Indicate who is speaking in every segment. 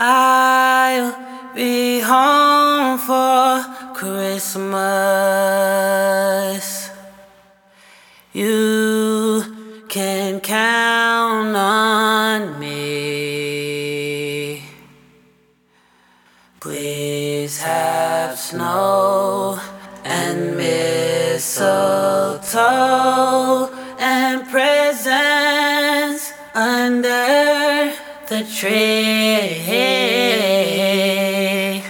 Speaker 1: I'll be home for Christmas. You can count on me. Please have snow and mistletoe and presents under the tree.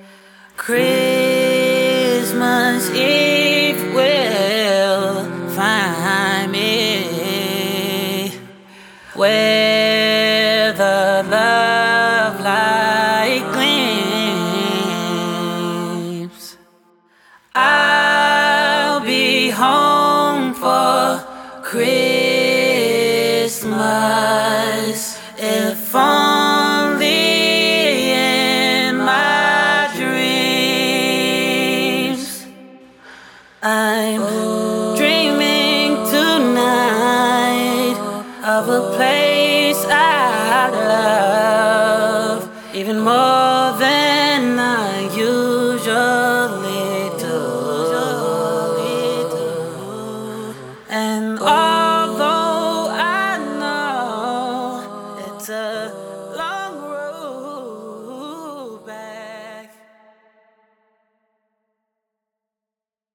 Speaker 1: Christmas Eve will find me where the love light gleams. I'll be home for Christmas, if only in my dreams. I'm dreaming tonight of a place I love even more than